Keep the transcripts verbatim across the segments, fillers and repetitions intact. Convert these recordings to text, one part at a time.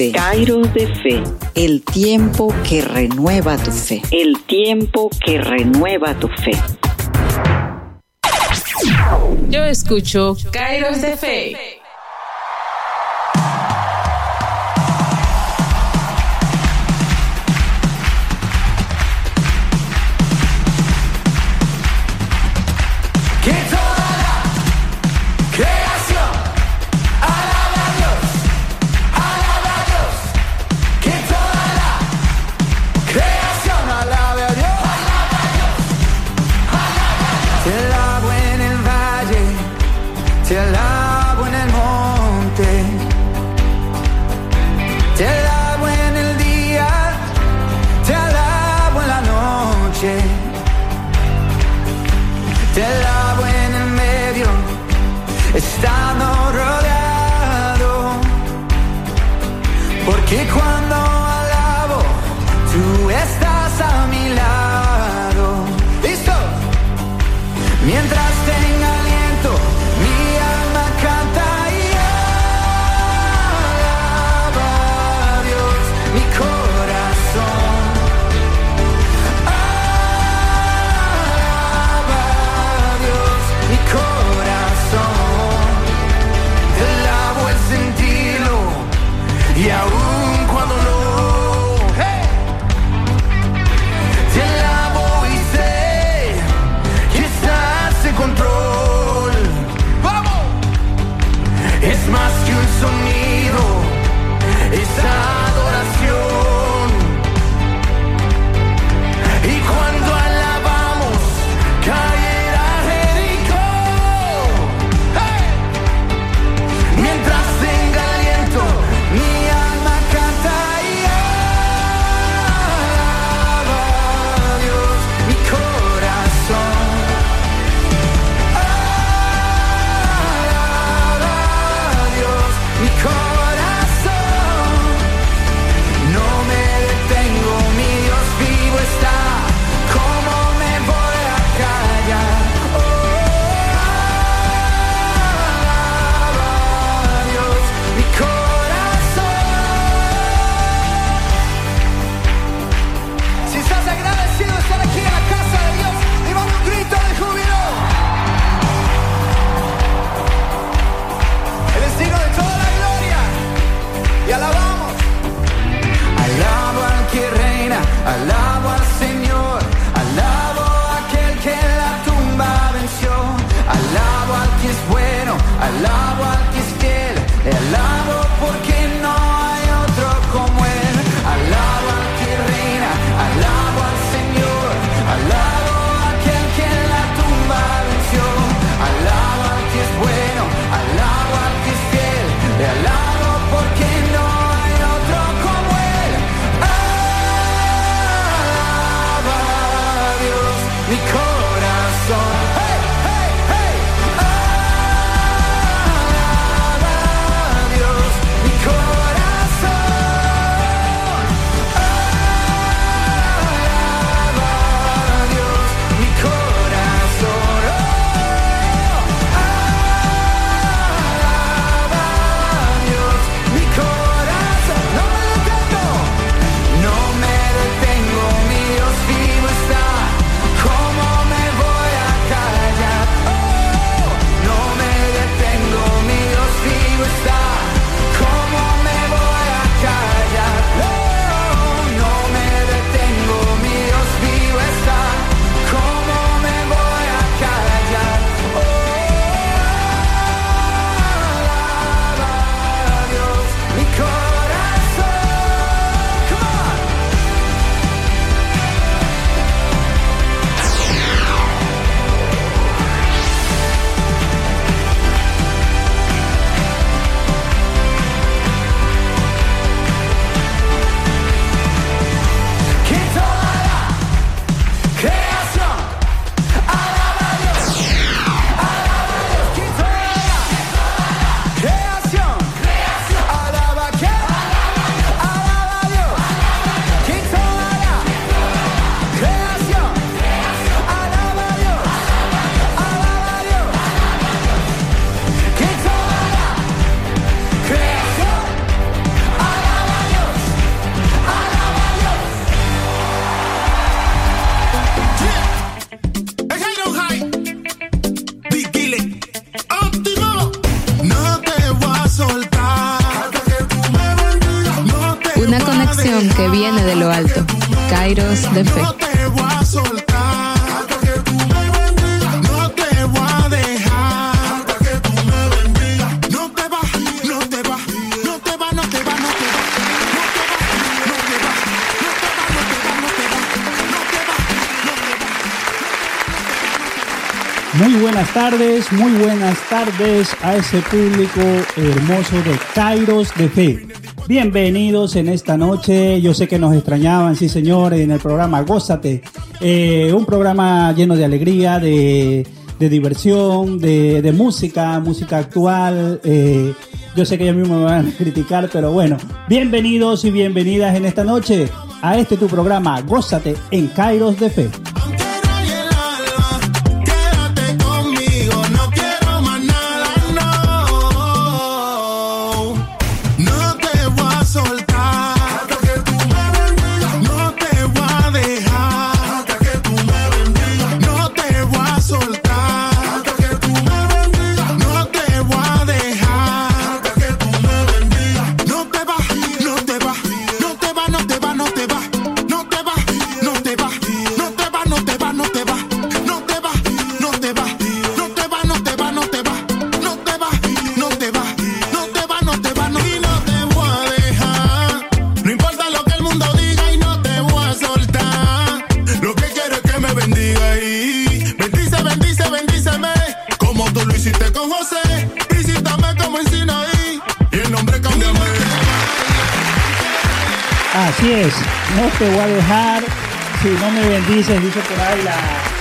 fe. Kairos de fe. El tiempo que renueva tu fe. El tiempo que renueva tu fe. Yo escucho Kairos de fe. Te alabo en el monte, te alabo en el día, te alabo en la noche, te alabo en el medio, estando rodeado, porque cuando alabo, tú estás a mi lado. ¿Listo? Mientras tenga aliento, mi alma canta y alaba a Dios, mi corazón alaba a Dios, mi corazón. Te alabo el sentirlo y aún cuando no desde lo alto. Kairos de Fe. No te voy a soltar hasta que tú me bendigas. No te voy a dejar hasta que tú me bendigas. No te vas, no te vas, no te vas, no te vas, no te vas. No te vas, no te vas, no te vas, no te vas, no te vas, no te vas, no te vas. Muy buenas tardes, muy buenas tardes a ese público hermoso de Kairos de Fe. Bienvenidos en esta noche. Yo sé que nos extrañaban, sí señor, en el programa Gózate. Eh, un programa lleno de alegría, de, de diversión, de, de música, música actual. Eh, yo sé que ellos mismos me van a criticar, pero bueno. Bienvenidos y bienvenidas en esta noche a este tu programa Gózate en Kairos de Fe. Así es, no te voy a dejar si no me bendices, dice por ahí la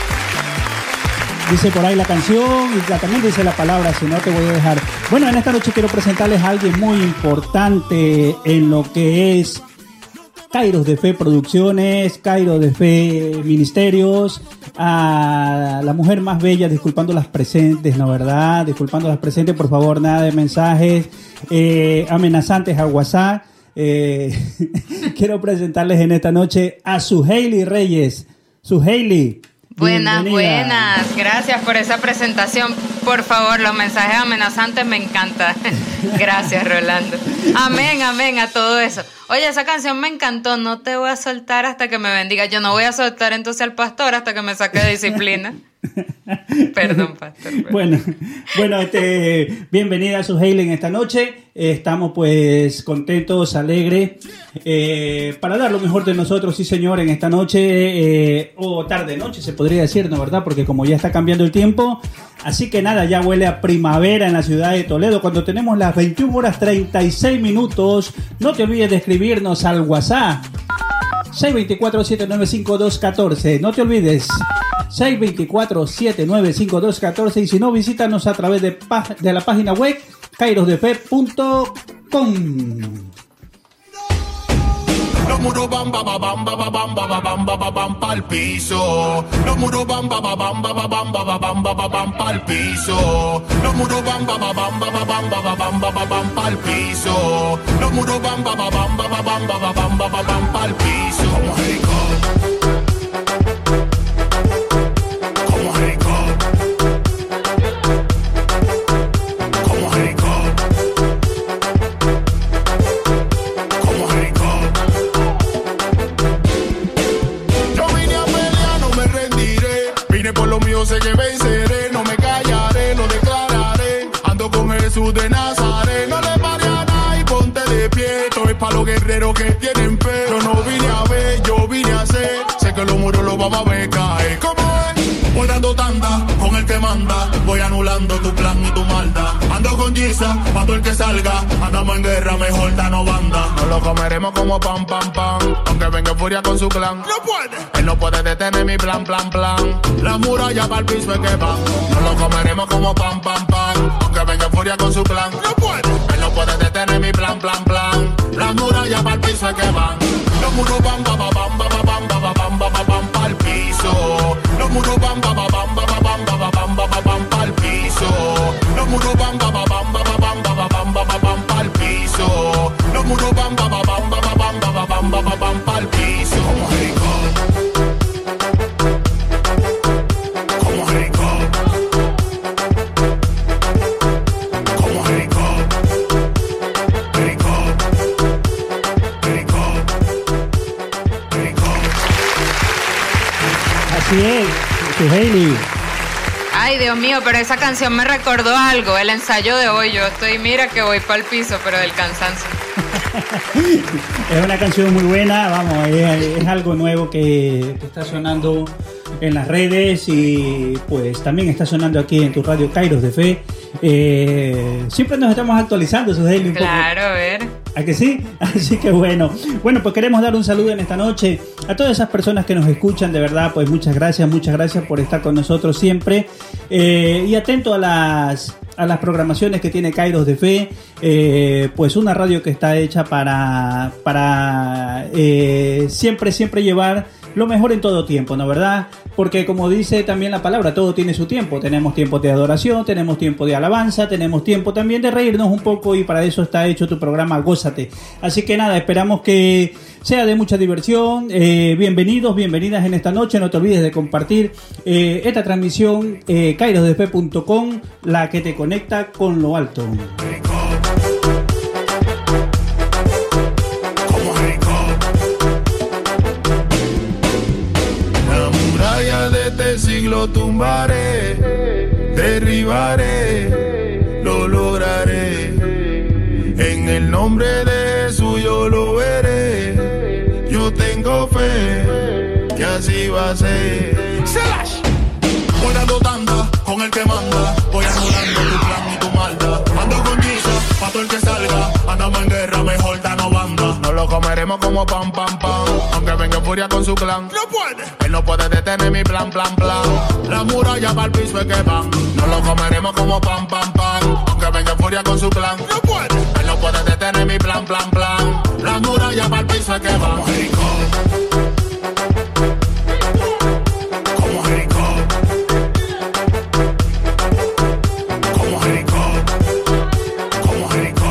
dice por ahí la canción y también dice la palabra, si no te voy a dejar. Bueno, en esta noche quiero presentarles a alguien muy importante en lo que es Kairos de Fe Producciones, Kairos de Fe Ministerios, a la mujer más bella, disculpando las presentes, ¿no verdad? Disculpando las presentes, por favor, nada de mensajes eh, amenazantes a WhatsApp. Eh, quiero presentarles en esta noche a Suheili Reyes. Suheili, buenas, bienvenida. buenas, gracias por esa presentación. Por favor, los mensajes amenazantes me encantan. Gracias, Rolando. Amén, amén a todo eso. Oye, esa canción me encantó. No te voy a soltar hasta que me bendiga. Yo no voy a soltar entonces al pastor hasta que me saque de disciplina. Perdón, pastor. Perdón. Bueno, bueno, este, bienvenida a Suheili en esta noche. Eh, estamos pues contentos, alegres, eh, para dar lo mejor de nosotros, sí señor, en esta noche, eh, o tarde noche se podría decir, ¿no verdad? Porque como ya está cambiando el tiempo, así que nada, ya huele a primavera en la ciudad de Toledo, cuando tenemos las veintiuna horas treinta y seis minutos. No te olvides de escribirnos al WhatsApp seis dos cuatro, siete nueve cinco dos uno cuatro. No te olvides, seis dos cuatro, siete nueve cinco dos uno cuatro, y si no, visítanos a través de, de la página web kairos de fe punto com. Los muros bam bam bam bam bam bam bam bam bam bam pa'l piso. Los muros bam bam bam bam bam bam bam bam bam bam pa'l piso. Los muros bam bam bam bam bam bam bam bam bam pa'l piso. Los muros bam bam bam bam bam bam bam bam bam pa'l piso. Como Jericó. Como Jericó. Como Jericó. Como Jericó. Por lo mío sé que venceré, no me callaré, lo declararé. Ando con Jesús de Nazaret, no le pare a nada y ponte de pie. Esto es para los guerreros que tienen fe. Yo no vine a ver, yo vine a hacer. Sé que los muros los vamos a ver caer. ¿Cómo es? Voy dando tanda con el que manda. Voy anulando tu plan y tu maldad. Ando con Giza, mato el que salga. Andamos en guerra, mejor danos banda. Nos lo comeremos como pan, pan, pan. Aunque venga furia con su clan. No puede. Él no puede detener mi plan, plan, plan. La muralla para el piso es que va. Nos lo comeremos como pan, pan, pan. Aunque venga furia con su clan. No puede. Él no puede detener mi plan, plan, plan. La muralla para el piso es que van. Los muros van, ba, ba, bam, ba, ba, bam, ba, ba, bam, ba, ba, bam, pa'l piso. Los muros van, ba, ba, bam, ba, ba, bam, ba, ba, bam, ba, ba, bam, pa'l piso. Los muros van, ba, ba, bam, ba, ba, bam, ba, ba, bam, ba, ba, bam, pa'l piso. Los muros van, ba, ba, bam, ba, ba, bam, ba, ba, bam, ba, ba, bam, pa'l piso. Como Jericó. Como Jericó. Como Jericó. Jericó. Jericó. Así es, Suheili. Ay, Dios mío, pero esa canción me recordó algo, el ensayo de hoy. Yo estoy, mira que voy para el piso, pero del cansancio. Es una canción muy buena, vamos, es, es algo nuevo que, que está sonando en las redes y pues también está sonando aquí en tu radio Kairos de Fe. Eh, siempre nos estamos actualizando, Suheili, un Claro, poco. a ver. ¿A que sí? Así que bueno. Bueno, pues queremos dar un saludo en esta noche a todas esas personas que nos escuchan, de verdad, pues muchas gracias, muchas gracias por estar con nosotros siempre. Eh, y atento a las, a las programaciones que tiene Kairos de Fe, eh, pues una radio que está hecha para, para eh, siempre, siempre llevar lo mejor en todo tiempo, ¿no? ¿Verdad? Porque como dice también la palabra, todo tiene su tiempo. Tenemos tiempo de adoración, tenemos tiempo de alabanza, tenemos tiempo también de reírnos un poco y para eso está hecho tu programa Gózate. Así que nada, esperamos que sea de mucha diversión. Eh, bienvenidos, bienvenidas en esta noche. No te olvides de compartir eh, esta transmisión eh, kairos de fe punto com, la que te conecta con lo alto. De este siglo tumbaré, derribaré, lo lograré. En el nombre de Jesús yo lo veré. Yo tengo fe que así va a ser. ¡Slash! Voy dando tanda con el que manda. Voy anulando tu plan y tu maldad. Ando con Jesus, pa' todo el que salga. Andamos en guerra, mejor danos banda. Nos lo comeremos como pam, pam, pam. Aunque venga en furia con su clan. No puede. Él no puede detener mi plan, plan, plan. La muralla para el piso es que van. Nos lo comeremos como pam, pam, pam. Aunque venga en furia con su clan. No puede. Él no puede detener mi plan, plan, plan. La muralla para el piso es que van. Como Jericó. Como Jericó. Como Jericó. Como Jericó.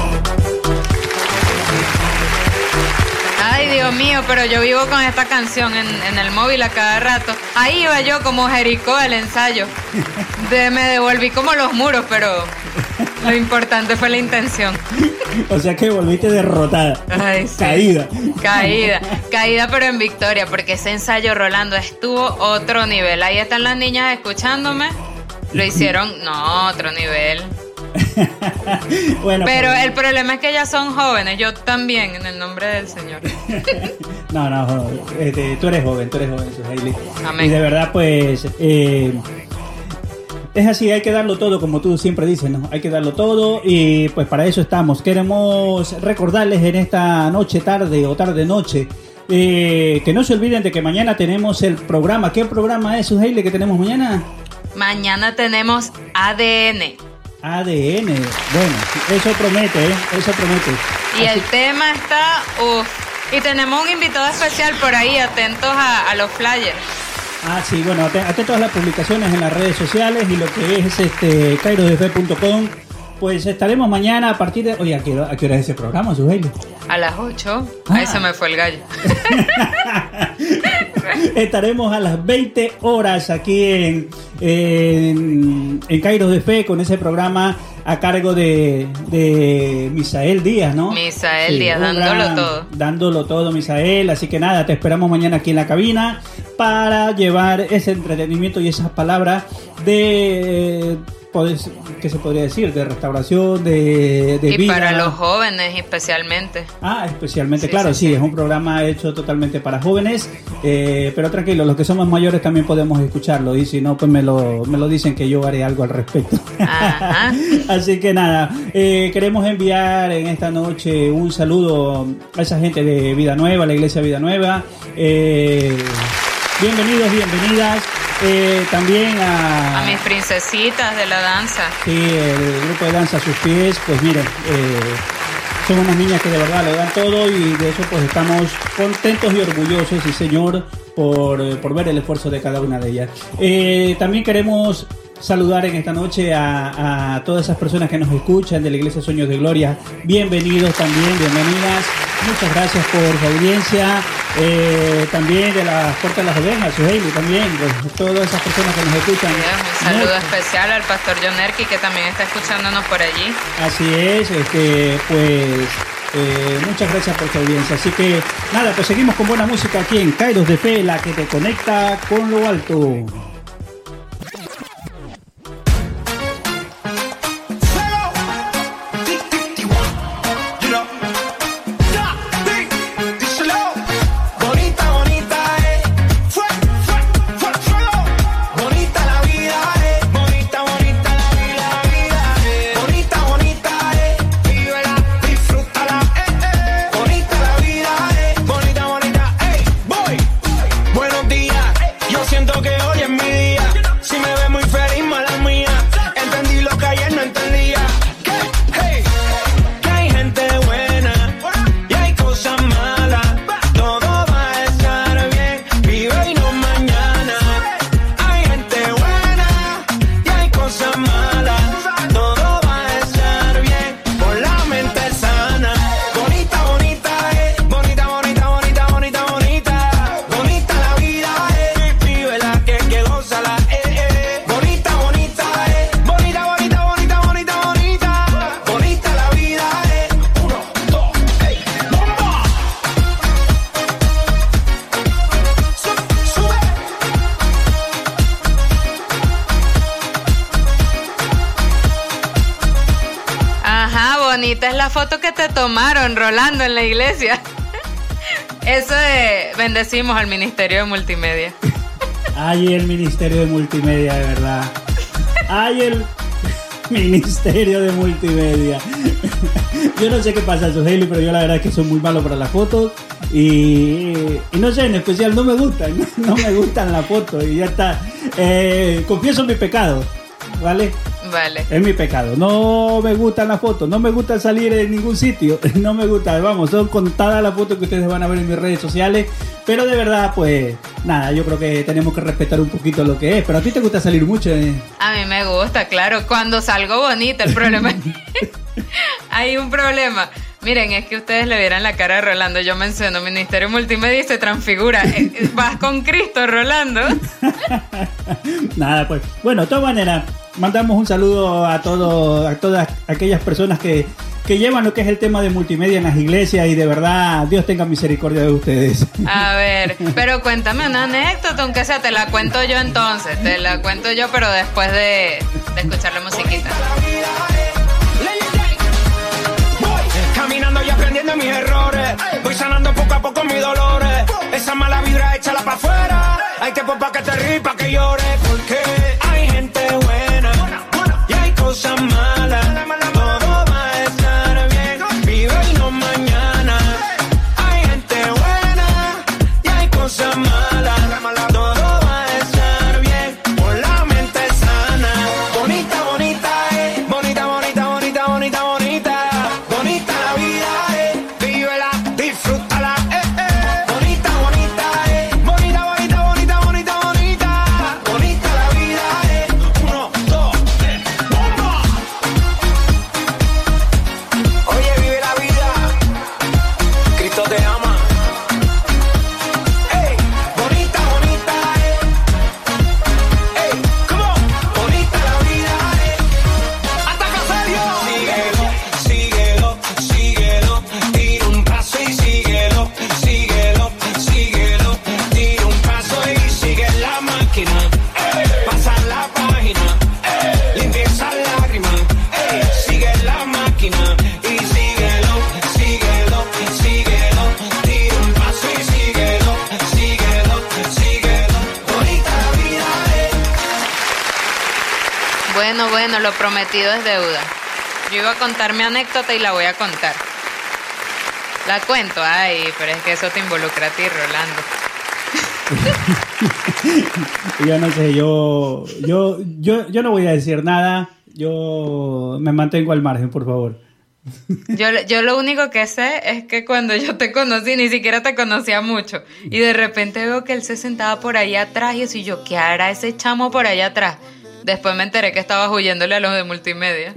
Ay, Dios mío, pero yo vivo con esta canción en, en el móvil a cada rato. Ahí iba yo como Jericó al ensayo. De, me devolví como los muros, pero lo importante fue la intención. O sea que volviste derrotada. Ay, sí. Caída. Caída. Caída, pero en victoria, porque ese ensayo, Rolando, estuvo otro nivel. Ahí están las niñas escuchándome. Lo hicieron, no, otro nivel. Bueno, pero pues, el problema es que ellas son jóvenes, yo también, en el nombre del Señor. no, no, no este, tú eres joven, tú eres joven, Suheili. Amén. Y de verdad, pues, eh, es así, hay que darlo todo, como tú siempre dices, ¿no? Hay que darlo todo y pues para eso estamos. Queremos recordarles en esta noche, tarde o tarde-noche, eh, que no se olviden de que mañana tenemos el programa. ¿Qué programa es, Suheili, que tenemos mañana? Mañana tenemos A D N. A D N, bueno, eso promete, ¿eh? Eso promete. Y Así... el tema está, uff, y tenemos un invitado especial por ahí, atentos a, a los flyers. Ah, sí, bueno, atentos a las publicaciones en las redes sociales y lo que es este kairos de fe punto com. Pues estaremos mañana a partir de... Oye, ¿a qué, a qué hora es ese programa, Suheili? A las ocho. Ah. Ahí se me fue el gallo. Estaremos a las veinte horas aquí en, en, en Kairos de Fe con ese programa a cargo de, de Misael Díaz, ¿no? Misael sí, Díaz, dándolo gran, todo. Dándolo todo, Misael. Así que nada, te esperamos mañana aquí en la cabina para llevar ese entretenimiento y esas palabras de... ¿qué se podría decir? De restauración, de, de y vida. para los jóvenes especialmente. Ah, especialmente, sí, claro, sí, sí, sí, es un programa hecho totalmente para jóvenes, eh, pero tranquilo, los que somos mayores también podemos escucharlo y si no, pues me lo, me lo dicen que yo haré algo al respecto. Ajá. Así que nada, eh, queremos enviar en esta noche un saludo a esa gente de Vida Nueva, la Iglesia Vida Nueva. Eh, bienvenidos, bienvenidas. Eh, también a... A mis princesitas de la danza. Sí, el grupo de danza a sus pies, pues miren, eh, son unas niñas que de verdad lo dan todo y de eso pues estamos contentos y orgullosos, sí señor, por, por ver el esfuerzo de cada una de ellas. Eh, también queremos saludar en esta noche a, a todas esas personas que nos escuchan de la Iglesia Sueños de Gloria. Bienvenidos también, bienvenidas. Muchas gracias por su audiencia. Eh, también de la Puerta de las Ovejas, Suheili, también, pues, todas esas personas que nos escuchan. Un saludo no, especial al pastor John Erki, que también está escuchándonos por allí. Así es, este, pues Eh, muchas gracias por tu audiencia. Así que nada, pues seguimos con buena música aquí en Kairos de Fe, la que te conecta con lo alto. Foto que te tomaron, Rolando, en la iglesia. Eso de bendecimos al Ministerio de Multimedia. Ay, el Ministerio de Multimedia, de verdad. Ay, el Ministerio de Multimedia. Yo no sé qué pasa, Sujeli, pero yo la verdad es que soy muy malo para las fotos. Y, y no sé, en especial no me gustan. No, no me gustan las fotos. Y ya está. Eh, confieso mi pecado, ¿vale? Vale. Es mi pecado. No me gustan las fotos, no me gusta salir en ningún sitio, no me gusta, vamos, son contadas las fotos que ustedes van a ver en mis redes sociales, pero de verdad, pues, nada, yo creo que tenemos que respetar un poquito lo que es, pero a ti te gusta salir mucho, ¿eh? A mí me gusta, claro, cuando salgo bonita, el problema es hay un problema. Miren, es que ustedes le vieran la cara de Rolando. Yo menciono Ministerio Multimedia y se transfigura. Vas con Cristo, Rolando. Nada, pues. Bueno, de todas maneras, mandamos un saludo a todos, a todas aquellas personas que, que llevan lo que es el tema de multimedia en las iglesias, y de verdad, Dios tenga misericordia de ustedes. A ver, pero cuéntame una anécdota, aunque sea, te la cuento yo entonces. Te la cuento yo, pero después de, de escuchar la musiquita. Caminando y aprendiendo mis errores, voy sanando poco a poco mis dolores. Esa mala vibra, échala pa' afuera. Hay tiempo pa' que te ríes, pa' que llores, porque hay gente buena y hay cosas malas. Todo va a estar bien, vive y no mañana. Hay gente buena y hay cosas malas. Todo va a estar bien, con la mente sana. Bonita, bonita, eh. Bonita, bonita, bonita, bonita, bonita. Bonita la vida, eh. Vívela, disfrútala, eh, eh. Bonita, bonita, eh. Bonita, bonita, bonita, bonita, bonita. Bonita la vida, eh. Uno, dos, tres, bomba. Oye, vive la vida. Cristo te ama. Ey, bonita, bonita, eh. Ey, come on. Bonita la vida, eh. Hasta que se dio. Síguelo, síguelo, síguelo. Tira un paso y síguelo, síguelo, síguelo. Tira un paso y sigue la máquina. Ey, pasa la página. Ey, limpia esa lágrima. Ey, sigue la máquina y síguelo, síguelo, síguelo. Tira un paso y síguelo, síguelo, síguelo. Bonita la vida, eh. Bueno, bueno, lo prometido es deuda. Yo iba a contar mi anécdota y la voy a contar. La cuento, ay, pero es que eso te involucra a ti, Rolando. Yo no sé, yo, yo, yo, yo no voy a decir nada. Yo me mantengo al margen, por favor. Yo, yo lo único que sé es que cuando yo te conocí, ni siquiera te conocía mucho. Y de repente veo que él se sentaba por ahí atrás y así yo, ¿qué hará ese chamo por allá atrás? Después me enteré que estabas huyéndole a los de multimedia.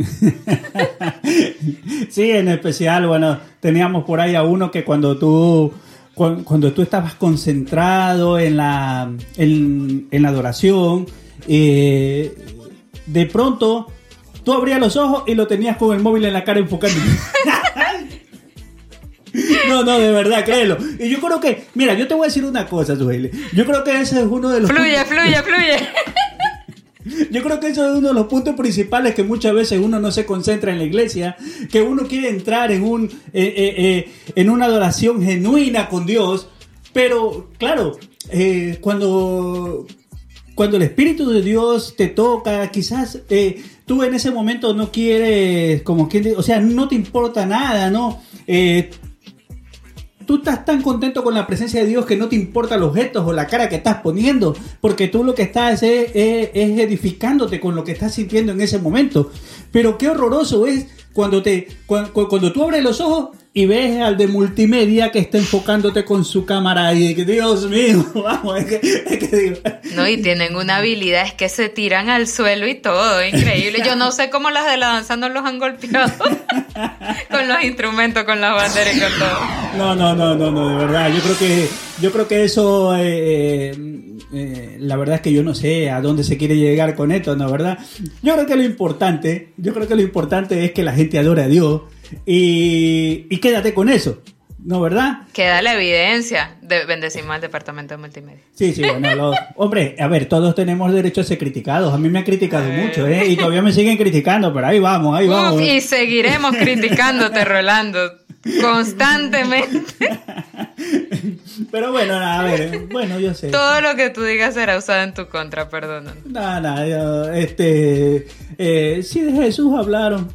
Sí, en especial, bueno, teníamos por ahí a uno que cuando tú cu- cuando tú estabas concentrado en la en, en la adoración, eh, de pronto tú abrías los ojos y lo tenías con el móvil en la cara enfocando. No, no, de verdad, créelo. Y yo creo que, mira, yo te voy a decir una cosa, Suheili. Yo creo que ese es uno de los... Fluye, puntos... fluye, fluye. Yo creo que eso es uno de los puntos principales que muchas veces uno no se concentra en la iglesia, que uno quiere entrar en un eh, eh, eh, en una adoración genuina con Dios, pero claro, eh, cuando cuando el Espíritu de Dios te toca, quizás eh, tú en ese momento no quieres, como que, o sea, no te importa nada, ¿no? Eh, Tú estás tan contento con la presencia de Dios que no te importa los gestos o la cara que estás poniendo, porque tú lo que estás es, es, es edificándote con lo que estás sintiendo en ese momento. Pero qué horroroso es cuando te cuando, cuando tú abres los ojos y ves al de multimedia que está enfocándote con su cámara y que, Dios mío, vamos, es que, es que digo. No, y tienen una habilidad, es que se tiran al suelo y todo, increíble. Yo no sé cómo las de la danza no los han golpeado con los instrumentos, con las banderas y con todo. No, no, no, no, no, de verdad, yo creo que yo creo que eso eh, eh, la verdad es que yo no sé a dónde se quiere llegar con esto, ¿no? ¿Verdad? Yo creo que lo importante, yo creo que lo importante es que la gente adore a Dios. Y, y quédate con eso, ¿no, verdad? Queda la evidencia. De, bendecimos al departamento de multimedia. Sí, sí, bueno, lo, hombre, a ver, todos tenemos derecho a ser criticados. A mí me han criticado eh. mucho, ¿eh? Y todavía me siguen criticando, pero ahí vamos, ahí Uf, vamos. Y seguiremos criticándote, Rolando, constantemente. Pero bueno, a ver, bueno, yo sé. Todo lo que tú digas será usado en tu contra, perdón. Nada, nada, este, eh, sí, de Jesús hablaron.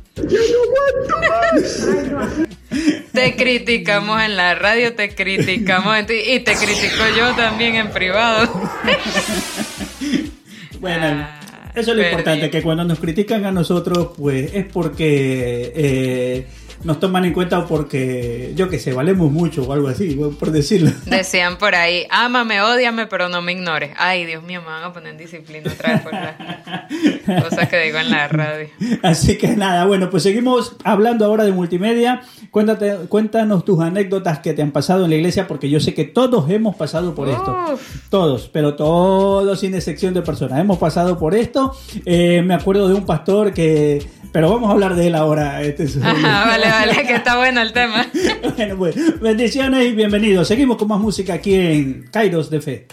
Te criticamos en la radio, te criticamos en ti, y te critico yo también en privado. Bueno, ah, eso es lo importante, que cuando nos critican a nosotros, pues es porque eh, nos toman en cuenta o porque, yo que sé, valemos mucho o algo así, por decirlo. Decían por ahí, ámame, ódiame, pero no me ignores. Ay, Dios mío, me van a poner en disciplina otra vez por las cosas que digo en la radio. Así que nada, bueno, pues seguimos hablando ahora de multimedia. Cuéntate, cuéntanos tus anécdotas que te han pasado en la iglesia, porque yo sé que todos hemos pasado por Uf. esto. Todos, pero todos sin excepción de personas. Hemos pasado por esto. Eh, me acuerdo de un pastor que... Pero vamos a hablar de él ahora. Este es... Ajá, vale, vale, que está bueno el tema. Bueno, pues, bendiciones y bienvenidos. Seguimos con más música aquí en Kairos de Fe.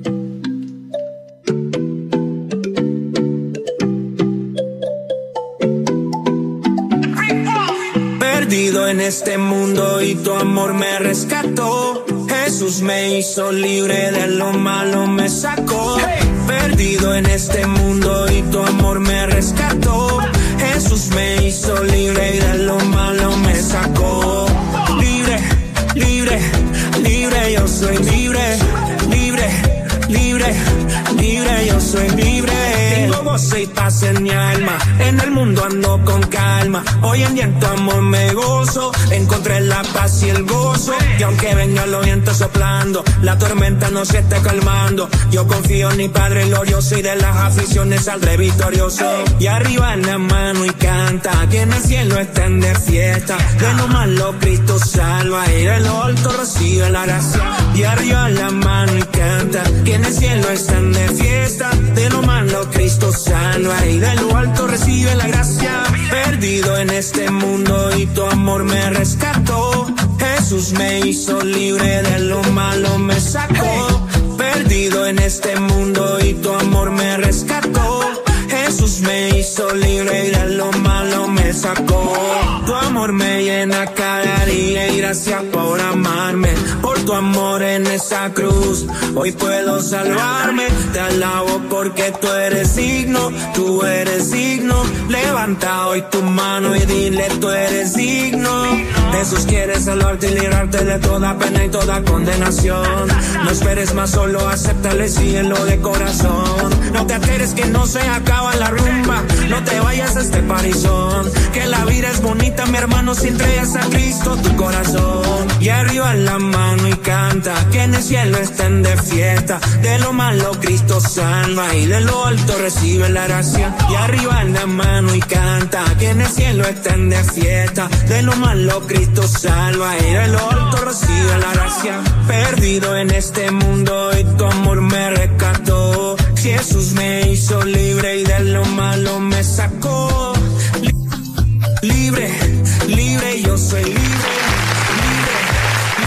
Perdido en este mundo y tu amor me rescató. Jesús me hizo libre, de lo malo me sacó. Perdido en este mundo y tu amor me rescató. Jesús me hizo libre y de lo malo me sacó. Libre, libre, libre, yo soy libre. Libre, libre, libre, yo soy libre. Tengo gozo y paz en mi alma. En el mundo ando con calma. Hoy en día en tu amor me gozo. Encontré la paz y el gozo. Y aunque vengan los vientos soplando, la tormenta no se está calmando. Yo confío en mi Padre glorioso y de las aflicciones saldré victorioso. Y arriba en la mano y canta, que en el cielo estén de fiesta. De lo malo Cristo salva y de lo alto recibe la gracia. Y arriba en la mano y canta, que en el cielo estén de fiesta. De lo malo Cristo salva y de lo alto recibe la gracia. Perdido en este mundo y tu amor me rescató. Jesús me hizo libre, de lo malo me sacó. Perdido en este mundo y tu amor me rescató. Jesús me hizo libre y de lo malo me sacó. Tu amor me llena cada día y gracias por amarme. Por tu amor en esa cruz hoy puedo salvarme. Te alabo porque tú eres digno, tú eres digno. Levanta hoy tu mano y dile tú eres digno. Jesús quiere salvarte y librarte de toda pena y toda condenación. No esperes más, solo acéptale, síguelo de corazón. No te alteres que no se acaba la rumba. No te vayas a este parizón, que la vida es bonita, mi hermano, si entregas a Cristo tu corazón. Y arriba la mano y canta, que en el cielo estén de fiesta. De lo malo Cristo salva y de lo alto recibe la gracia. Y arriba la mano y canta, que en el cielo estén de fiesta. De lo malo Cristo salva y de lo alto recibe la gracia. Perdido en este mundo y tu amor me rescató. Jesús me hizo libre y de lo malo me sacó. Libre, libre, yo soy libre.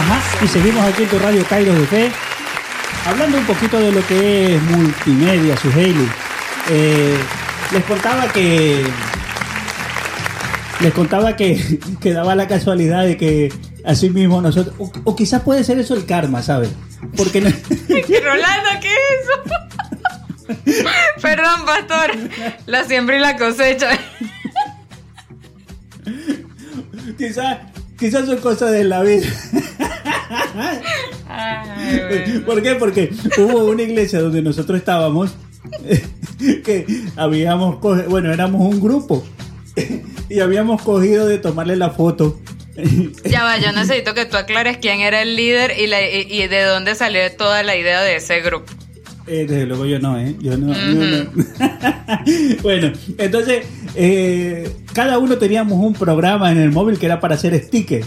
Ajá, y seguimos aquí en tu radio Kairos de Fe, hablando un poquito de lo que es multimedia, su Hailey. Eh, les contaba que les contaba que, que daba la casualidad de que así mismo nosotros, o, o quizás puede ser eso el karma, ¿sabes? Porque no... Rolando, ¿qué es eso? Perdón, pastor, la siembra y la cosecha. Quizás quizás son cosas de la vida. Ay, bueno. ¿Por qué? Porque hubo una iglesia donde nosotros estábamos que habíamos cogido, bueno, éramos un grupo y habíamos cogido de tomarle la foto. Ya va, yo necesito que tú aclares quién era el líder y, la, y, y de dónde salió toda la idea de ese grupo. Eh, desde luego yo no, ¿eh? Yo no. Uh-huh. Yo no. Bueno, entonces, eh, cada uno teníamos un programa en el móvil que era para hacer sticker.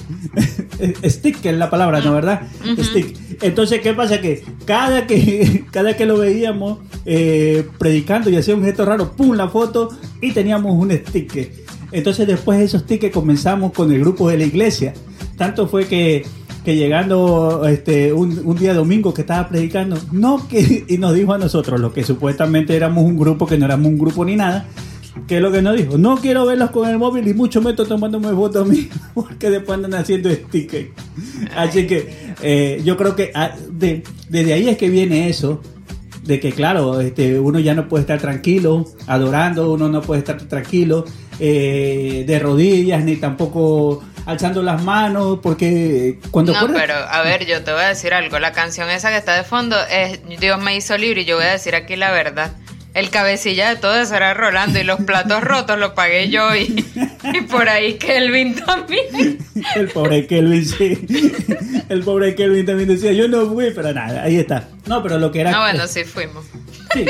Stick es la palabra, ¿no? ¿Verdad? Uh-huh. Stick. Entonces, ¿qué pasa? Que cada que, cada que lo veíamos eh, predicando y hacía un gesto raro, ¡pum! La foto y teníamos un sticker. Entonces, después de esos stickers comenzamos con el grupo de la iglesia. Tanto fue que que llegando este un, un día domingo que estaba predicando, no que y nos dijo a nosotros, los que supuestamente éramos un grupo, que no éramos un grupo ni nada, que es lo que nos dijo: no quiero verlos con el móvil y mucho menos tomándome fotos mías, porque después andan haciendo stickers. Así que eh, yo creo que ah, de, desde ahí es que viene eso, de que claro, este uno ya no puede estar tranquilo adorando, uno no puede estar tranquilo eh, de rodillas, ni tampoco alzando las manos, porque cuando... No, pero a ver, yo te voy a decir algo. La canción esa que está de fondo es Dios me hizo libre, y yo voy a decir aquí la verdad. El cabecilla de todo eso era Rolando, y los platos rotos los pagué yo, y, y por ahí Kelvin también. El pobre Kelvin, sí. El pobre Kelvin también decía, yo no fui, pero nada, ahí está. No, pero lo que era... No, bueno, sí fuimos. Sí,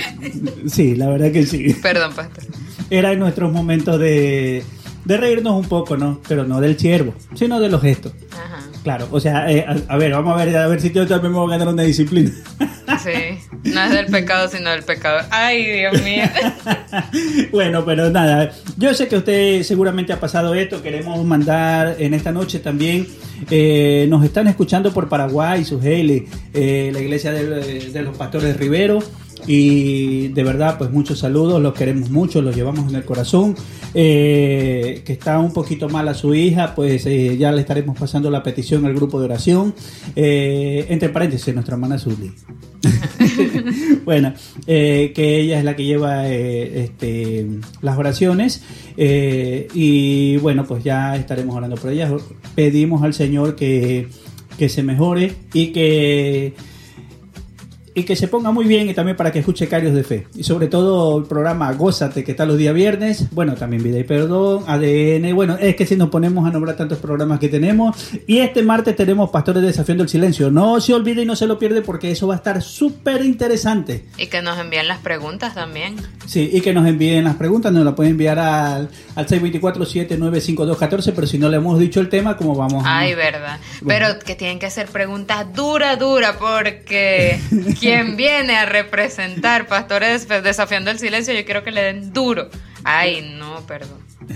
sí, la verdad que sí. Perdón, pastor. Era en nuestros momentos de... de reírnos un poco, ¿no? Pero no del siervo, sino de los gestos. Ajá. Claro, o sea, eh, a, a ver, vamos a ver, a ver si yo también me voy a ganar una disciplina. Sí, no es del pecado, sino del pecador. Ay, Dios mío. Bueno, pero nada, yo sé que usted seguramente ha pasado esto. Queremos mandar en esta noche también, eh, nos están escuchando por Paraguay, Sujeli, eh, la iglesia de, de los pastores Rivero. Y de verdad, pues muchos saludos, los queremos mucho, los llevamos en el corazón. Eh, que está un poquito mal a su hija, pues eh, ya le estaremos pasando la petición al grupo de oración. Eh, entre paréntesis, nuestra hermana Zully. Bueno, eh, que ella es la que lleva eh, este, las oraciones. Eh, y bueno, pues ya estaremos orando por ella. Pedimos al Señor que, que se mejore y que... y que se ponga muy bien, y también para que escuche Kairos de Fe, y sobre todo el programa Gózate, que está los días viernes, bueno, también Vida y Perdón, A D N, bueno, es que si nos ponemos a nombrar tantos programas que tenemos. Y este martes tenemos Pastores Desafiando el Silencio, no se olvide y no se lo pierde, porque eso va a estar súper interesante. Y que nos envíen las preguntas también. Sí, y que nos envíen las preguntas, nos las pueden enviar al, al seis dos cuatro, siete nueve cinco dos uno cuatro, pero si no le hemos dicho el tema, ¿cómo vamos a...? Ay, verdad, bueno. Pero que tienen que ser preguntas dura, dura, porque... quien viene a representar Pastores Desafiando el Silencio, yo quiero que le den duro. Ay, no, perdón.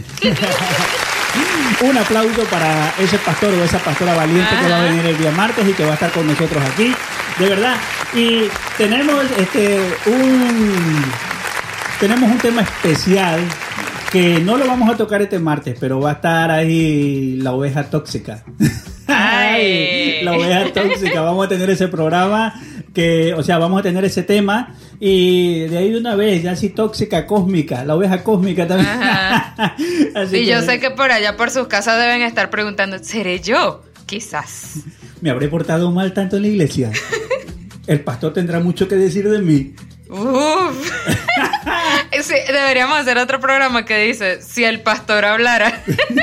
Un aplauso para ese pastor o esa pastora valiente. Ajá. Que va a venir el día martes y que va a estar con nosotros aquí, de verdad. Y tenemos este un tenemos un tema especial que no lo vamos a tocar este martes, pero va a estar ahí la oveja tóxica. Ay. La oveja tóxica. Vamos a tener ese programa que, o sea, vamos a tener ese tema, y de ahí de una vez, ya así tóxica cósmica, la oveja cósmica también. Así y que, yo sé que por allá por sus casas deben estar preguntando, ¿seré yo? Quizás. ¿Me habré portado mal tanto en la iglesia? El pastor tendrá mucho que decir de mí. Uf. Sí, deberíamos hacer otro programa que dice, si el pastor hablara.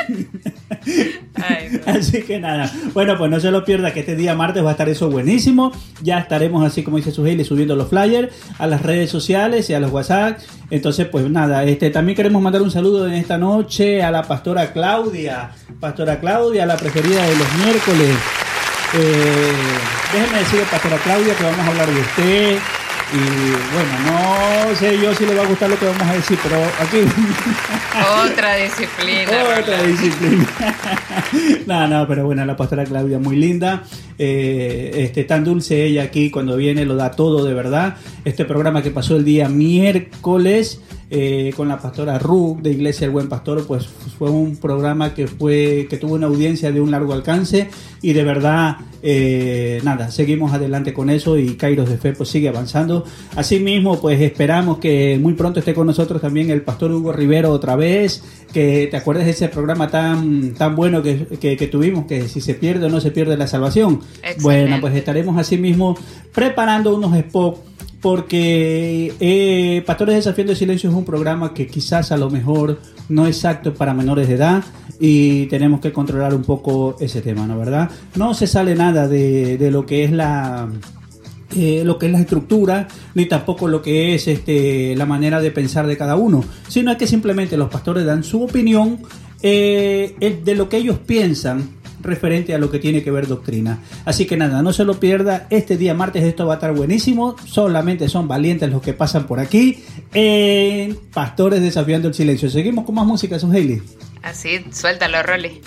Ay, no. Así que nada, bueno, pues no se lo pierda, que este día martes va a estar eso buenísimo. Ya estaremos, así como dice Sujeli, subiendo los flyers a las redes sociales y a los WhatsApp. Entonces, pues nada, este también queremos mandar un saludo en esta noche a la pastora Claudia, pastora Claudia, la preferida de los miércoles. Eh, déjenme decirle, pastora Claudia, que vamos a hablar de usted, Y bueno, no sé yo si le va a gustar lo que vamos a decir, pero aquí... Otra disciplina. Otra disciplina. No, no, pero bueno, la pastora Claudia muy linda. Eh, este, tan dulce ella aquí cuando viene, lo da todo de verdad. Este programa que pasó el día miércoles... Eh, con la pastora Ruth de Iglesia El Buen Pastor, pues fue un programa que fue que tuvo una audiencia de un largo alcance y de verdad eh, nada, seguimos adelante con eso y Kairos de Fe pues sigue avanzando. Asimismo, pues esperamos que muy pronto esté con nosotros también el pastor Hugo Rivero otra vez, que te acuerdes de ese programa tan tan bueno que, que, que tuvimos, que si se pierde o no se pierde la salvación. Excelente. Bueno, pues estaremos asimismo preparando unos spots, porque eh, Pastores Desafiando el Silencio es un programa que quizás a lo mejor no es apto para menores de edad y tenemos que controlar un poco ese tema, ¿no? ¿Verdad? No se sale nada de, de lo que es la... Eh, lo que es la estructura, ni tampoco lo que es este, la manera de pensar de cada uno, sino que simplemente los pastores dan su opinión eh, de lo que ellos piensan referente a lo que tiene que ver doctrina. Así que nada, no se lo pierda. Este día martes esto va a estar buenísimo. Solamente son valientes los que pasan por aquí en Pastores Desafiando el Silencio. Seguimos con más música, Suheili. Así, suéltalo, Rolly.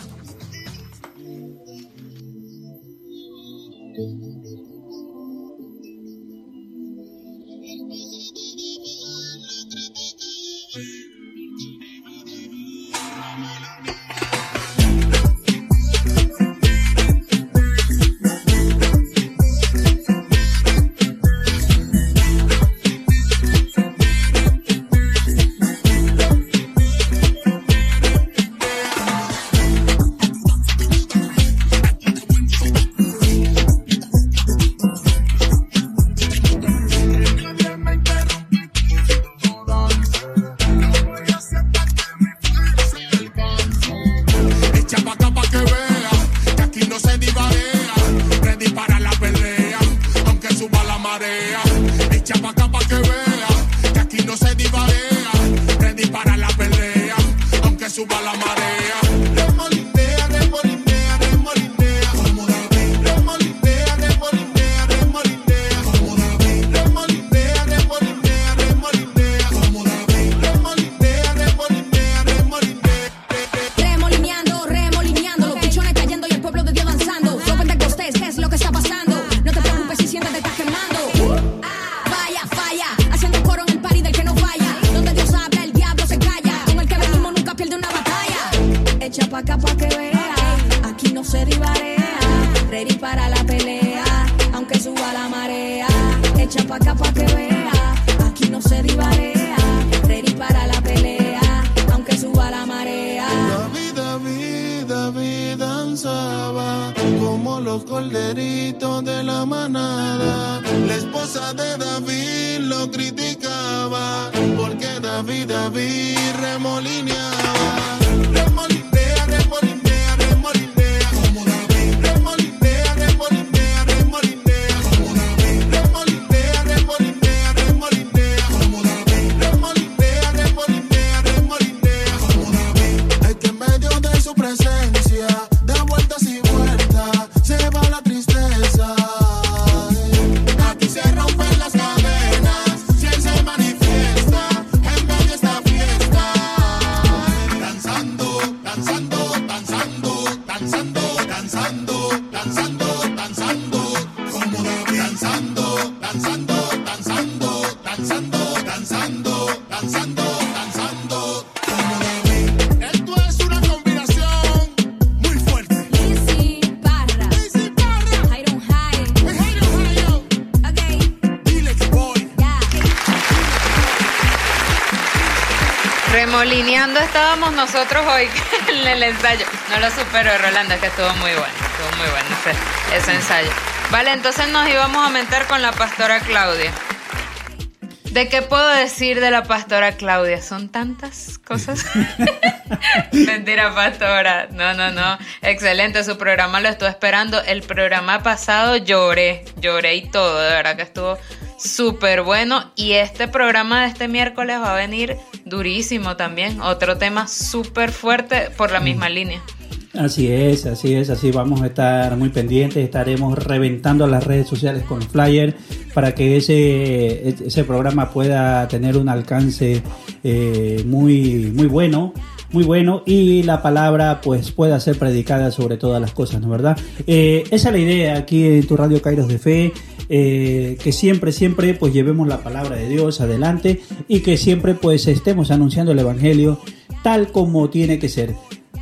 Remolineando estábamos nosotros hoy en el ensayo. No lo supero, Rolando, es que estuvo muy bueno. Estuvo muy bueno ese, ese ensayo. Vale, entonces nos íbamos a meter con la pastora Claudia. ¿De qué puedo decir de la pastora Claudia? Son tantas cosas. Mentira, pastora. No, no, no. Excelente, su programa lo estuve esperando. El programa pasado lloré, lloré y todo. De verdad que estuvo súper bueno. Y este programa de este miércoles va a venir durísimo también. Otro tema súper fuerte por la misma línea. Así es, así es, así vamos a estar muy pendientes, estaremos reventando las redes sociales con flyer, para que ese, ese programa pueda tener un alcance eh, muy, muy bueno. Muy bueno, y la palabra pues pueda ser predicada sobre todas las cosas, ¿no es verdad? Eh, esa es la idea aquí en tu radio Kairos de Fe, eh, que siempre, siempre pues llevemos la palabra de Dios adelante y que siempre pues estemos anunciando el Evangelio tal como tiene que ser.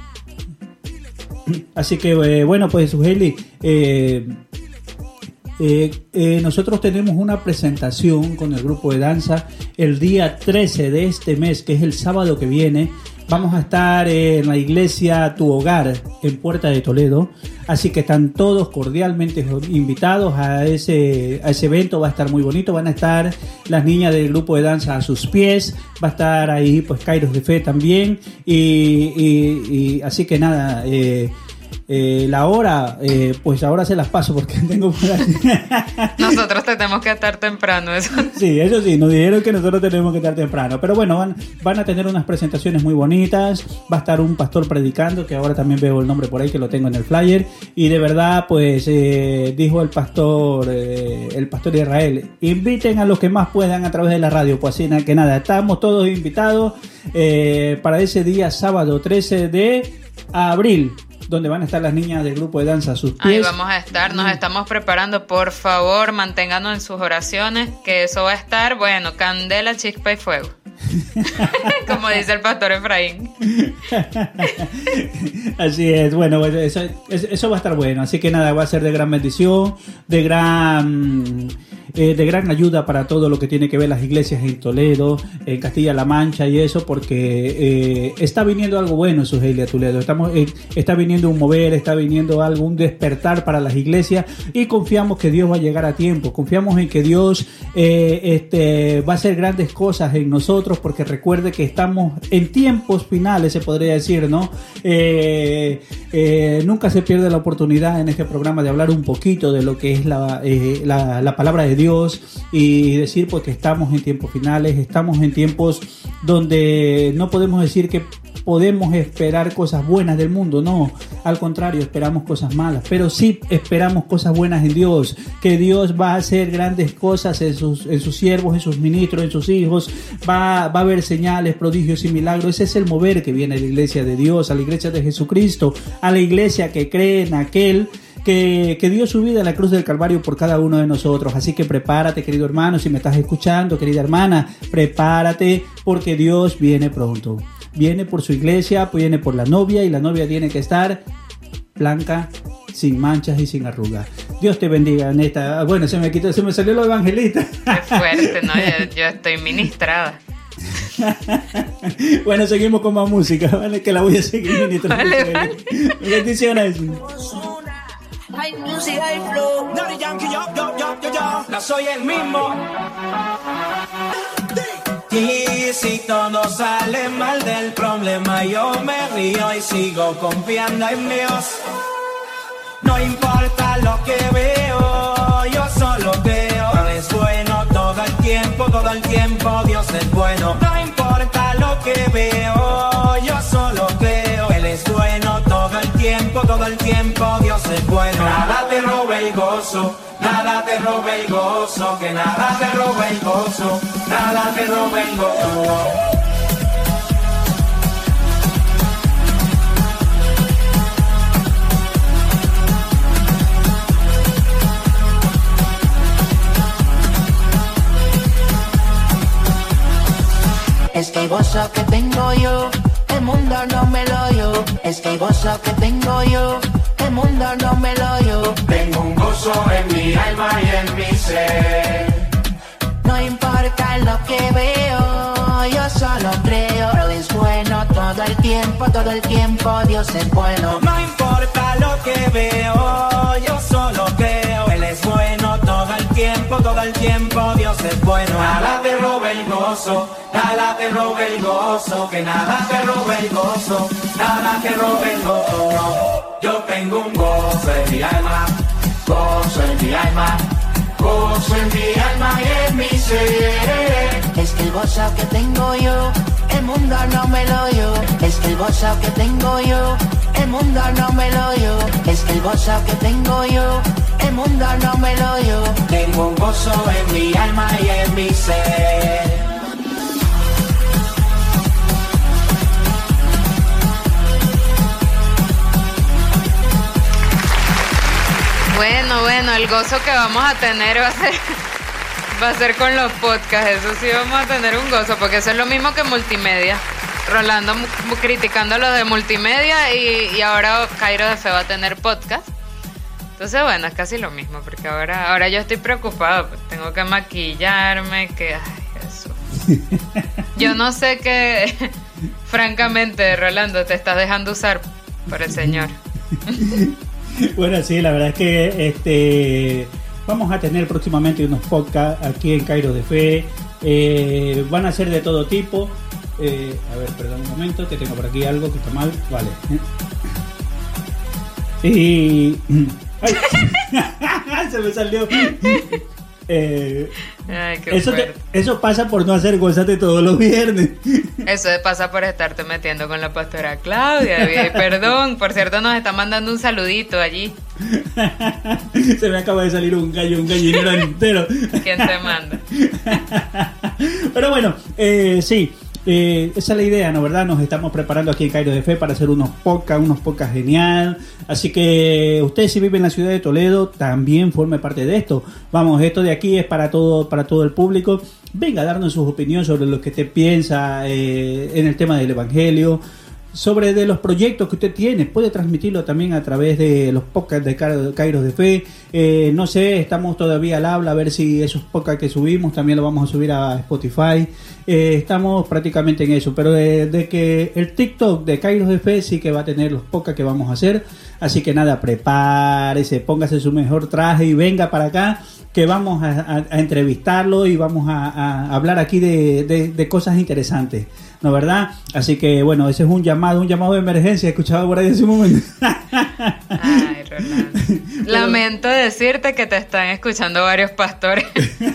Así que eh, bueno, pues Sugeli, eh, eh, eh, nosotros tenemos una presentación con el grupo de danza el día trece de este mes, que es el sábado que viene. Vamos a estar en la iglesia Tu Hogar en Puerta de Toledo, así que están todos cordialmente invitados a ese, a ese evento. Va a estar muy bonito, van a estar las niñas del grupo de danza a sus pies, va a estar ahí pues Kairos de Fe también, y, y, y así que nada, eh, Eh, la hora, eh, pues ahora se las paso porque tengo... Nosotros tenemos que estar temprano, eso. Sí, eso sí, nos dijeron que nosotros tenemos que estar temprano. Pero bueno, van, van a tener unas presentaciones muy bonitas. Va a estar un pastor predicando, que ahora también veo el nombre por ahí, que lo tengo en el flyer. Y de verdad, pues, eh, dijo el pastor, eh, el pastor Israel, inviten a los que más puedan a través de la radio. Pues así que nada, estamos todos invitados eh, para ese día sábado trece de abril, donde van a estar las niñas del grupo de danza a sus pies. Ahí vamos a estar, nos estamos preparando. Por favor, manténganos en sus oraciones, que eso va a estar, bueno, candela, chispa y fuego. Como dice el pastor Efraín. Así es, bueno, eso, eso va a estar bueno. Así que nada, va a ser de gran bendición, de gran eh, de gran ayuda para todo lo que tiene que ver las iglesias en Toledo, en Castilla-La Mancha y eso, porque eh, está viniendo algo bueno en Sugelia Toledo. Estamos, eh, está viniendo un mover, está viniendo algo, un despertar para las iglesias, y confiamos que Dios va a llegar a tiempo. Confiamos en que Dios eh, este, va a hacer grandes cosas en nosotros, porque recuerde que estamos en tiempos finales, se podría decir, ¿no? Eh, eh, nunca se pierde la oportunidad en este programa de hablar un poquito de lo que es la, eh, la, la palabra de Dios, y decir pues que estamos en tiempos finales, estamos en tiempos donde no podemos decir que podemos esperar cosas buenas del mundo, no, al contrario, esperamos cosas malas, pero sí esperamos cosas buenas en Dios, que Dios va a hacer grandes cosas en sus, en sus siervos, en sus ministros, en sus hijos, va, va a haber señales, prodigios y milagros. Ese es el mover que viene a la iglesia de Dios, a la iglesia de Jesucristo, a la iglesia que cree en aquel Que, que dio su vida en la cruz del Calvario por cada uno de nosotros. Así que prepárate, querido hermano, si me estás escuchando, querida hermana, prepárate, porque Dios viene pronto. Viene por su iglesia, viene por la novia, y la novia tiene que estar blanca, sin manchas y sin arrugas. Dios te bendiga, Neta. Bueno, se me quitó, se me salió lo evangelista. Qué fuerte, ¿no? Yo, yo estoy ministrada. Bueno, seguimos con más música, ¿vale? Que la voy a seguir ministrando. Vale, vale. Bendiciones. Hay music, hay flow. Daddy Yankee, yo, yo, yo, yo, yo. No soy el mismo. Y si todo sale mal del problema, yo me río y sigo confiando en Dios. No importa lo que veo, yo solo creo. Él es bueno todo el tiempo, todo el tiempo Dios es bueno. No importa lo que veo, yo solo creo. Él es bueno todo el tiempo, todo el tiempo Dios es bueno. Nada te robe el gozo, nada te robe el gozo, que nada te robe el gozo, nada te robe el gozo. Es que el gozo que tengo yo, el mundo no me lo dio. Es que el gozo que tengo yo, el mundo no me lo dio. Tengo un gozo en mi alma y en mi ser. No importa lo que veo, yo solo creo. Pero es bueno todo el tiempo, todo el tiempo Dios es bueno. No importa lo que veo, yo solo creo. Él es bueno todo el tiempo, todo el tiempo Dios es bueno. Nada te robe el gozo, nada te robe el gozo, que nada te robe el gozo, nada te robe el gozo. Yo tengo un gozo en mi alma, gozo en mi alma, gozo en mi alma y en mi ser. Es que el gozo que tengo yo, el mundo no me lo dio. Es que el gozo que tengo yo, el mundo no me lo dio. Es que el gozo que tengo yo, el mundo no me lo dio. Tengo tengo un gozo en mi alma y en mi ser. Bueno, bueno, el gozo que vamos a tener va a ser, va a ser con los podcasts. Eso sí, vamos a tener un gozo, porque eso es lo mismo que multimedia. Rolando mu- criticando lo de multimedia y, y ahora Cairo de Fe va a tener podcast. Entonces, bueno, es casi lo mismo, porque ahora, ahora yo estoy preocupada. Pues tengo que maquillarme, que... Ay, Jesús. Yo no sé qué... Francamente, Rolando, te estás dejando usar por el Señor. Bueno, sí, la verdad es que este vamos a tener próximamente unos podcasts aquí en Cairo de Fe. Eh, van a ser de todo tipo. Eh, a ver, perdón un momento, que tengo por aquí algo que está mal. Vale. Y... ¡Ay! Se me salió. Eh, Ay, qué eso, fuerte. te, eso pasa por no hacer Gózate todos los viernes. Eso pasa por estarte metiendo con la pastora Claudia. Y perdón, por cierto, nos está mandando un saludito allí. Se me acaba de salir un gallo, un gallinero entero. ¿Quién te manda? Pero bueno, eh, sí. Eh, esa es la idea, ¿no? ¿Verdad? Nos estamos preparando aquí en Cairo de Fe para hacer unos podcasts, unos podcasts genial. Así que usted, si vive en la ciudad de Toledo, también forme parte de esto. Vamos, esto de aquí es para todo, para todo el público. Venga a darnos sus opiniones sobre lo que usted piensa eh, en el tema del Evangelio, sobre de los proyectos que usted tiene. Puede transmitirlo también a través de los podcasts de Cairo de Fe. Eh, no sé, estamos todavía al habla a ver si esos podcasts que subimos también lo vamos a subir a Spotify. Eh, estamos prácticamente en eso, pero de, de que el TikTok de Cairo de Fe sí que va a tener los podcasts que vamos a hacer. Así que nada, prepárese, póngase su mejor traje y venga para acá, que vamos a, a, a entrevistarlo y vamos a, a hablar aquí de, de, de cosas interesantes, ¿no, verdad? Así que bueno, ese es un llamado, un llamado de emergencia, escuchaba por ahí hace un momento. Ay, Rolando. Pero... Lamento decirte que te están escuchando varios pastores.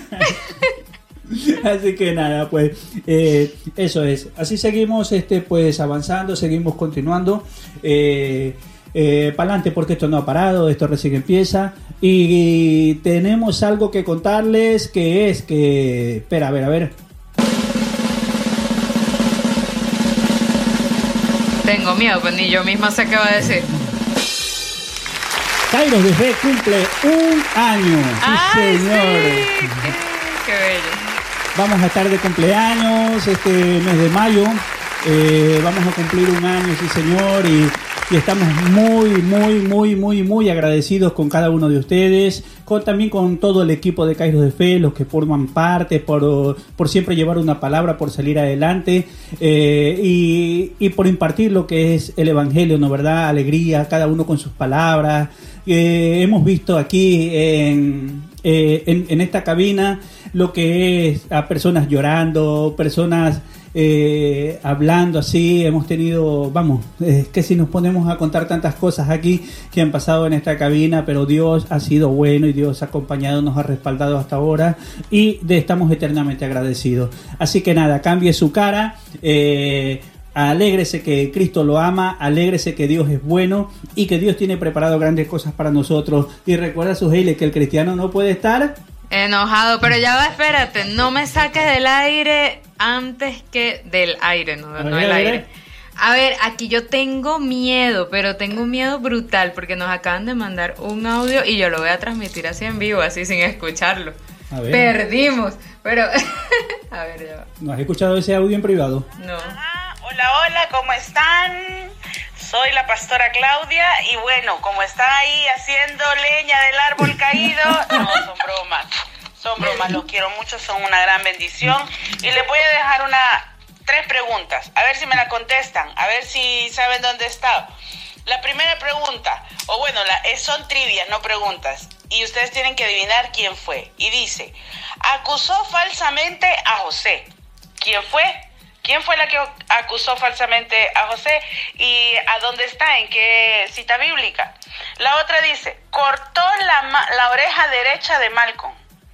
Así que nada, pues eh, eso es. Así seguimos este pues avanzando, seguimos continuando. Eh, eh, para adelante, porque esto no ha parado, esto recién empieza. Y, y tenemos algo que contarles, que es que... Espera, a ver, a ver. Tengo miedo, pues ni yo misma sé qué va a decir. Cairo de Fe cumple un año. ¡Ay, sí, señores! Sí, qué, qué bello! Vamos a estar de cumpleaños este mes de mayo. Eh, vamos a cumplir un año, sí, señor. Y, y estamos muy, muy, muy, muy, muy agradecidos con cada uno de ustedes. Con, también con todo el equipo de Cairo de Fe, los que forman parte, por, por siempre llevar una palabra, por salir adelante. Eh, y, y por impartir lo que es el Evangelio, ¿no, verdad? Alegría, cada uno con sus palabras. Eh, hemos visto aquí en, eh, en, en esta cabina lo que es a personas llorando, personas eh, hablando así. Hemos tenido, vamos, es que si nos ponemos a contar tantas cosas aquí que han pasado en esta cabina, pero Dios ha sido bueno y Dios ha acompañado, nos ha respaldado hasta ahora y de, estamos eternamente agradecidos. Así que nada, cambie su cara. Eh, Alégrese que Cristo lo ama, alégrese que Dios es bueno y que Dios tiene preparado grandes cosas para nosotros. Y recuerda, Suheile, que el cristiano no puede estar enojado, pero ya va, espérate, no me saques del aire antes que del aire, no, no del aire. A ver, aquí yo tengo miedo, pero tengo un miedo brutal porque nos acaban de mandar un audio y yo lo voy a transmitir así en vivo, así sin escucharlo. A ver. Perdimos, pero... a ver, ya va. ¿No has escuchado ese audio en privado? No. Ajá. Hola, hola, ¿cómo están? Soy la pastora Claudia y bueno, como están ahí haciendo leña del árbol caído, no, son bromas, son bromas, los quiero mucho, son una gran bendición y les voy a dejar una, tres preguntas, a ver si me la contestan, a ver si saben dónde está. La primera pregunta, o bueno, la, son trivias, no preguntas, y ustedes tienen que adivinar quién fue. Y dice, acusó falsamente a José. ¿Quién fue? ¿Quién fue la que acusó falsamente a José? ¿Y a dónde está? ¿En qué cita bíblica? La otra dice, cortó la, la oreja derecha de Malco.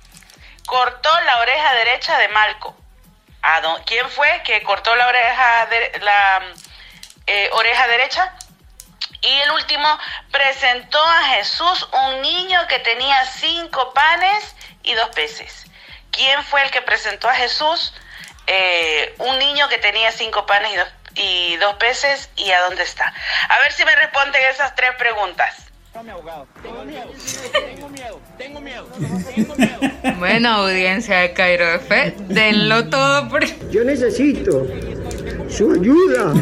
Cortó la oreja derecha de Malco. ¿A dónde, ¿Quién fue que cortó la oreja, de, la, eh, oreja derecha? Y el último, presentó a Jesús un niño que tenía cinco panes y dos peces. ¿Quién fue el que presentó a Jesús eh, un niño que tenía cinco panes y dos, y dos peces? ¿Y a dónde está? A ver si me responden esas tres preguntas. Tengo miedo, tengo miedo, tengo miedo, tengo miedo. Bueno, audiencia de Cairo de Fe, denlo todo por... Yo necesito su ayuda.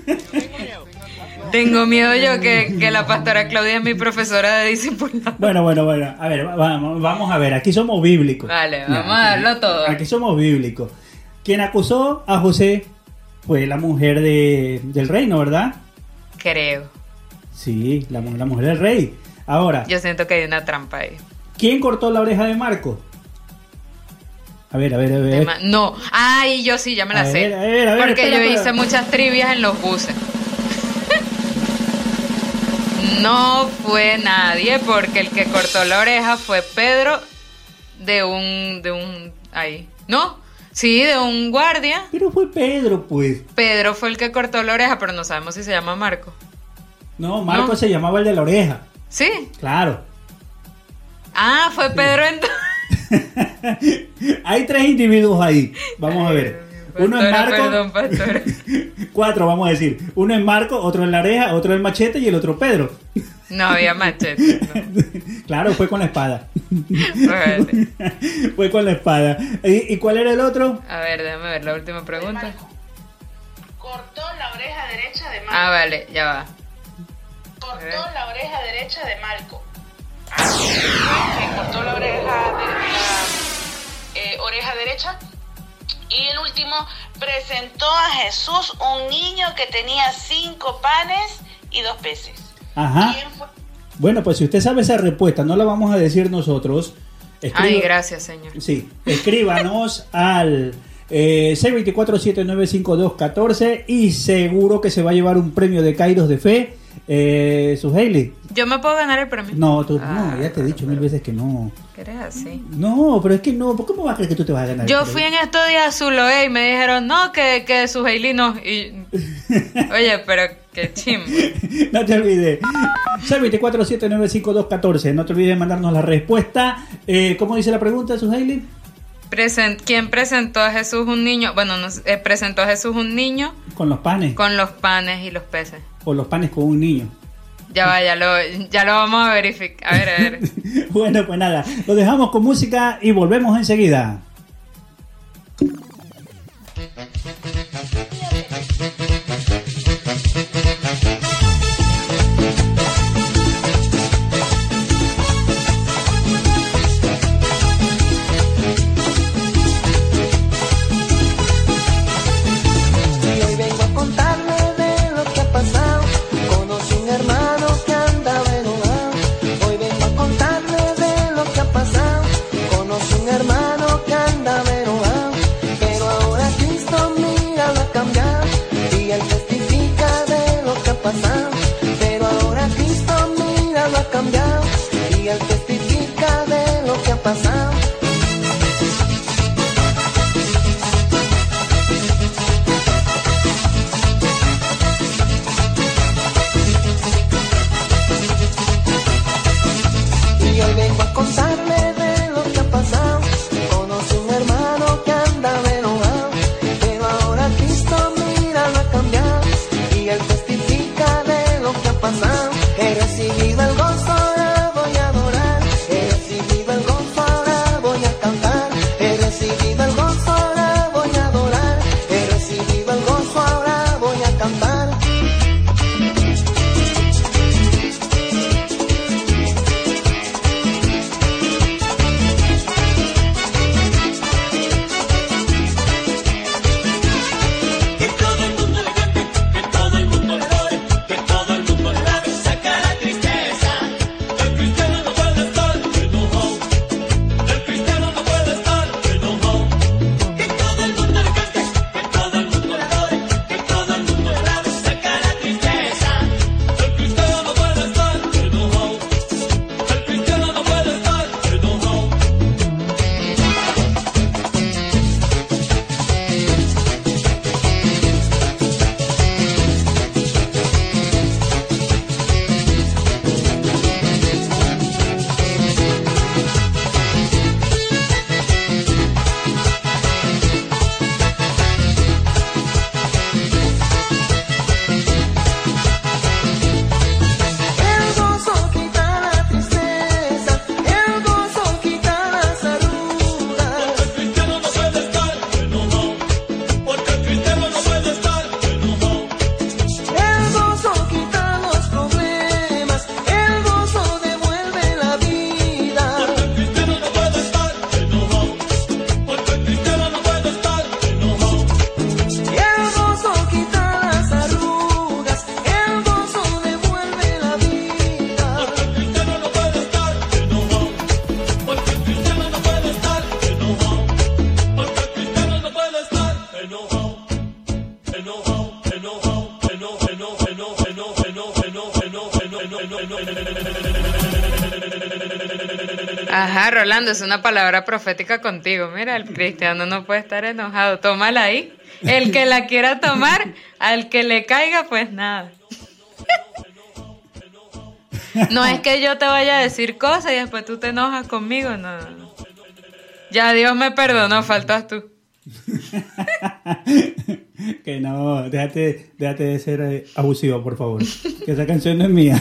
Tengo miedo yo que, que la pastora Claudia es mi profesora de discipulado. Bueno, bueno, bueno. A ver, vamos, vamos a ver. Aquí somos bíblicos. Vale, vamos ya, a darlo todo. Aquí somos bíblicos. Quien acusó a José fue la mujer de, del reino, ¿verdad? Creo. Sí, la, la mujer del rey. Ahora, yo siento que hay una trampa ahí. ¿Quién cortó la oreja de Marco? A ver, a ver, a ver. No, ay, yo sí, ya me la a sé. Ver, a ver, a ver, porque espera, yo espera. hice muchas trivias en los buses. No fue nadie, porque el que cortó la oreja fue Pedro de un, de un, ahí, ¿no? Sí, de un guardia. Pero fue Pedro, pues. Pedro fue el que cortó la oreja, pero no sabemos si se llama Marco. No, Marco no. se llamaba el de la oreja. ¿Sí? Claro. Ah, fue Pedro entonces. Hay tres individuos ahí. Vamos a ver. Uno es Marco. Perdón, pastor. Cuatro, vamos a decir. Uno es Marco, otro es la oreja, otro es el machete y el otro Pedro. No había machete. No. Claro, fue con la espada. Vale. Fue con la espada. ¿Y, ¿Y cuál era el otro? A ver, déjame ver la última pregunta. Cortó la oreja derecha de Marco. Ah, vale, ya va. Cortó la oreja derecha de Marco. Ah, cortó la oreja, de, la, eh, oreja derecha. Y el último, presentó a Jesús un niño que tenía cinco panes y dos peces. Ajá. ¿Quién fue? Bueno, pues si usted sabe esa respuesta, no la vamos a decir nosotros. Escriba... Ay, gracias, señor. Sí, escríbanos al eh, seis dos cuatro, siete nueve cinco dos uno cuatro y seguro que se va a llevar un premio de Kairos de Fe. Eh, Suheili. ¿Yo me puedo ganar el premio? No, tú, ah, no, ya te he dicho mil veces que no. ¿Querés así? No, pero es que no, ¿cómo vas a creer que tú te vas a ganar? Yo fui en estos días a Zuloe y me dijeron, no, que, que Suheili no. Y... Oye, pero qué chimbo. No te olvides. seis dos cuatro, siete nueve cinco dos uno cuatro. No te olvides de mandarnos la respuesta. Eh, ¿Cómo dice la pregunta, Suheili? Present, ¿Quién presentó a Jesús un niño? Bueno, no, eh, presentó a Jesús un niño. Con los panes. Con los panes y los peces. O los panes con un niño. Ya va, ya lo, ya lo vamos a verificar. A ver, a ver. Bueno, pues nada, lo dejamos con música y volvemos enseguida. Y hoy vengo a contarle de lo que ha pasado. Ajá, Rolando, es una palabra profética contigo. Mira, el cristiano no puede estar enojado. Tómala ahí. El que la quiera tomar, al que le caiga, pues nada. No es que yo te vaya a decir cosas y después tú te enojas conmigo. No, no, no. Ya Dios me perdonó, faltas tú. Que no, déjate, déjate de ser eh, abusivo, por favor. Que esa canción no es mía.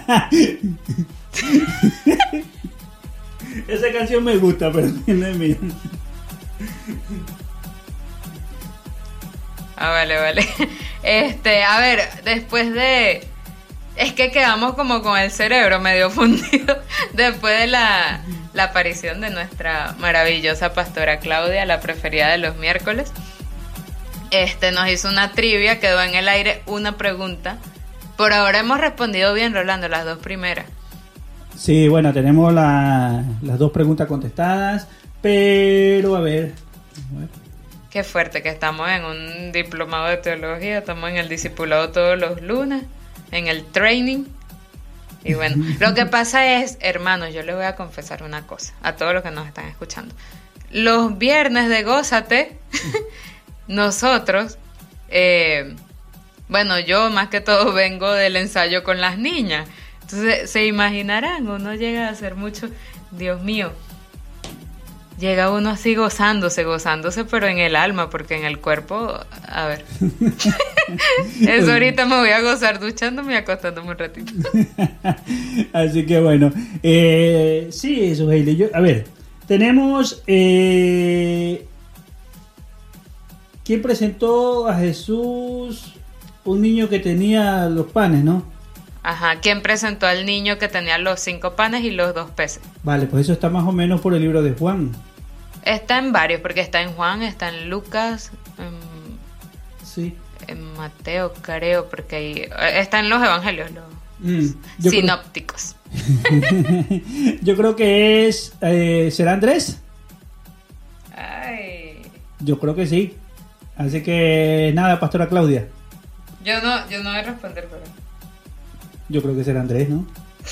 Esa canción me gusta, pero no es mía. Ah, vale, vale. Este, a ver, después de... Es que quedamos como con el cerebro medio fundido después de la, la aparición de nuestra maravillosa pastora Claudia, la preferida de los miércoles. Este, nos hizo una trivia, quedó en el aire una pregunta. Por ahora hemos respondido bien, Rolando, las dos primeras. Sí, bueno, tenemos la, las dos preguntas contestadas, pero a ver, a ver. Qué fuerte que estamos en un diplomado de teología, estamos en el discipulado todos los lunes, en el training. Y bueno, lo que pasa es, hermanos, yo les voy a confesar una cosa a todos los que nos están escuchando. Los viernes de Gózate, nosotros, eh, bueno, yo más que todo vengo del ensayo con las niñas. Entonces, se imaginarán, uno llega a hacer mucho, Dios mío, llega uno así gozándose, gozándose, pero en el alma, porque en el cuerpo, a ver. Eso ahorita me voy a gozar duchándome y acostándome un ratito. Así que bueno, eh, sí, eso, Hailey. Yo, a ver, tenemos, eh, ¿quién presentó a Jesús? Un niño que tenía los panes, ¿no? Ajá, ¿quién presentó al niño que tenía los cinco panes y los dos peces? Vale, pues eso está más o menos por el libro de Juan. Está en varios, porque está en Juan, está en Lucas, en, sí. en Mateo, creo, porque ahí, está en los evangelios, los mm, sinópticos. Creo, yo creo que es, eh, ¿será Andrés? Ay. Yo creo que sí. Así que nada, pastora Claudia. Yo no, yo no voy a responder por eso. Yo creo que será Andrés, ¿no?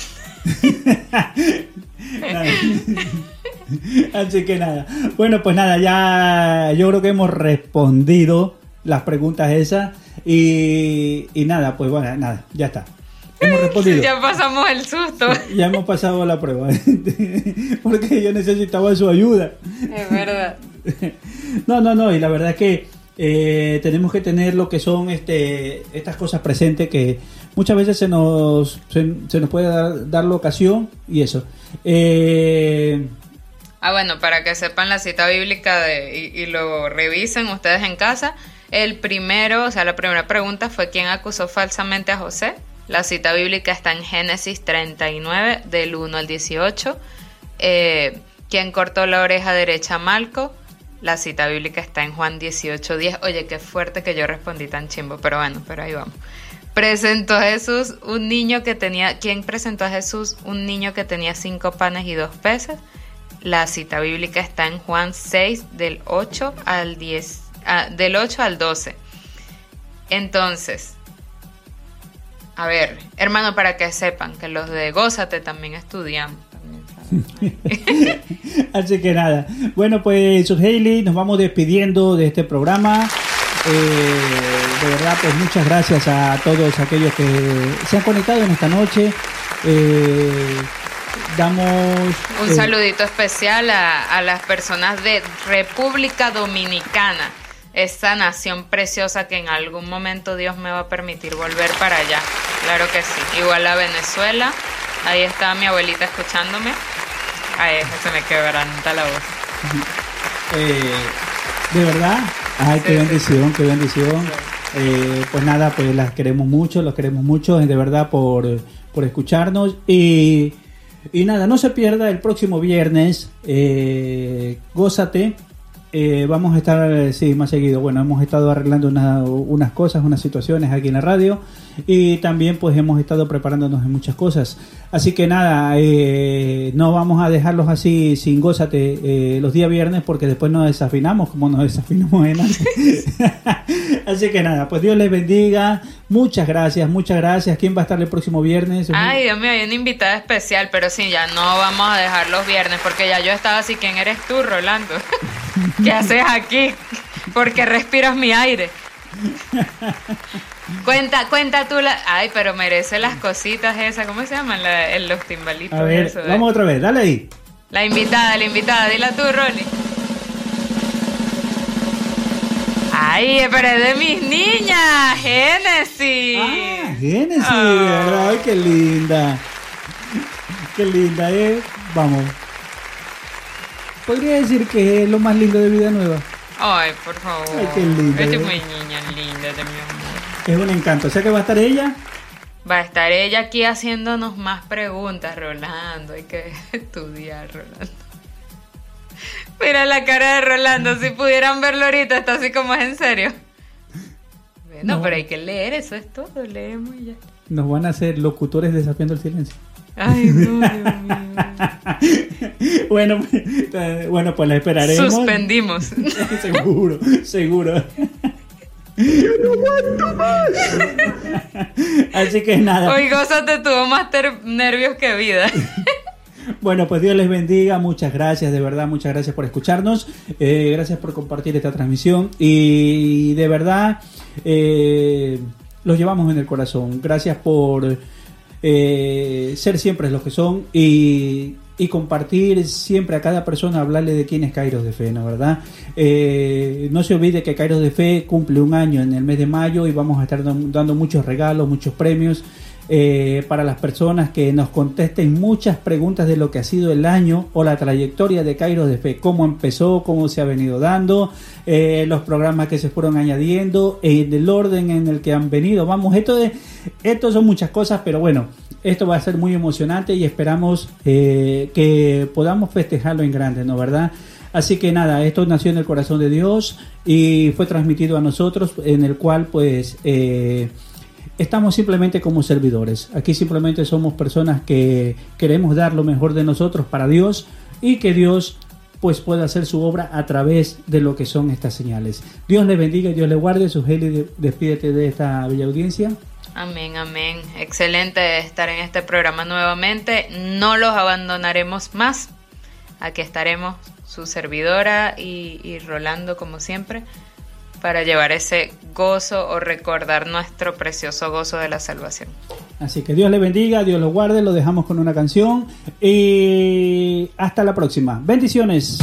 Así que nada. Bueno, pues nada, ya yo creo que hemos respondido las preguntas esas. Y, y nada, pues bueno, nada, ya está. Hemos respondido. Ya pasamos el susto. Ya hemos pasado la prueba. Porque yo necesitaba su ayuda. Es verdad. No, no, no. Y la verdad es que eh, tenemos que tener lo que son este estas cosas presentes que muchas veces se nos se, se nos puede dar, dar la ocasión y eso. Eh... Ah, bueno, para que sepan la cita bíblica de, y, y lo revisen ustedes en casa. El primero, o sea, la primera pregunta fue ¿quién acusó falsamente a José? La cita bíblica está en Génesis treinta y nueve, del uno al dieciocho. Eh, ¿Quién cortó la oreja derecha a Malco? La cita bíblica está en Juan dieciocho diez. Oye, qué fuerte que yo respondí tan chimbo, pero bueno, pero ahí vamos. Presentó a Jesús un niño que tenía... ¿Quién presentó a Jesús un niño que tenía cinco panes y dos peces? La cita bíblica está en Juan seis, del ocho al diez, ah, del ocho al doce. Entonces, a ver, hermano, para que sepan que los de Gózate también estudiamos. Así que nada, bueno, pues Hailey, nos vamos despidiendo de este programa. Eh, de verdad, pues muchas gracias a todos aquellos que se han conectado en esta noche. Eh, damos un eh, saludito especial a, a las personas de República Dominicana, esa nación preciosa que en algún momento Dios me va a permitir volver para allá. Claro que sí. Igual a Venezuela, ahí está mi abuelita escuchándome. Ay, se me quebranta la voz. Eh, de verdad, ay, sí, qué bendición, sí. qué bendición. Eh, pues nada, pues las queremos mucho, los queremos mucho, de verdad, por, por escucharnos. Y, y nada, no se pierda el próximo viernes, eh, Gózate, Eh, vamos a estar, eh, sí, más seguido. Bueno, hemos estado arreglando una, unas cosas, unas situaciones aquí en la radio y también pues hemos estado preparándonos en muchas cosas. Así que nada, eh, no vamos a dejarlos así sin gózate eh, los días viernes porque después nos desafinamos como nos desafinamos en antes. Así que nada, pues Dios les bendiga. Muchas gracias, muchas gracias. ¿Quién va a estar el próximo viernes? Ay, Dios mío, hay una invitada especial, pero sí, ya no vamos a dejar los viernes porque ya yo estaba así. ¿Quién eres tú, Rolando? ¿Qué haces aquí? Porque respiras mi aire. Cuenta, cuenta tú la... Ay, pero merece las cositas esas. ¿Cómo se llaman? La, los timbalitos. A ver, eso, ¿eh? vamos otra vez, dale ahí. La invitada, la invitada. Dila tú, Rolly. Ay, pero es de mis niñas, Génesis. Ah, Génesis, Oh. de verdad, ay, qué linda. Qué linda, ¿eh? Vamos. Podría decir que es lo más lindo de Vida Nueva. Ay, por favor. Ay, qué linda. Esta ¿eh? es muy niña linda de mi amor. Es un encanto. O sea que va a estar ella. Va a estar ella aquí haciéndonos más preguntas, Rolando. Hay que estudiar, Rolando. Mira la cara de Rolando. Si pudieran verlo ahorita, está así como es en serio. Bueno, No. pero hay que leer, eso es todo. Leemos y ya. Nos van a hacer locutores desafiando el silencio. Ay, no, Dios mío. Bueno, eh, bueno, pues la esperaremos. Suspendimos. Seguro, seguro. ¡Yo no aguanto más! Así que nada. Hoy Gózate tuvo más ter- nervios que vida. Bueno, pues Dios les bendiga, muchas gracias, de verdad, muchas gracias por escucharnos, eh, gracias por compartir esta transmisión y de verdad eh, los llevamos en el corazón, gracias por eh, ser siempre los que son y, y compartir siempre a cada persona, hablarle de quién es Kairos de Fe, ¿no? ¿Verdad? Eh, no se olvide que Kairos de Fe cumple un año en el mes de mayo y vamos a estar dando muchos regalos, muchos premios. Eh, para las personas que nos contesten muchas preguntas de lo que ha sido el año o la trayectoria de Kairos de Fe, cómo empezó, cómo se ha venido dando, eh, los programas que se fueron añadiendo, eh, el orden en el que han venido. Vamos, esto de, esto son muchas cosas, pero bueno, esto va a ser muy emocionante y esperamos eh, que podamos festejarlo en grande, ¿no? ¿Verdad? Así que nada, esto nació en el corazón de Dios y fue transmitido a nosotros, en el cual pues eh, estamos simplemente como servidores. Aquí simplemente somos personas que queremos dar lo mejor de nosotros para Dios y que Dios pues pueda hacer su obra a través de lo que son estas señales. Dios les bendiga y Dios les guarde. Sujeli, despídete de esta bella audiencia. Amén, amén. Excelente estar en este programa nuevamente. No los abandonaremos más. Aquí estaremos su servidora y, y Rolando como siempre para llevar ese gozo o recordar nuestro precioso gozo de la salvación. Así que Dios le bendiga, Dios lo guarde, lo dejamos con una canción y hasta la próxima. Bendiciones.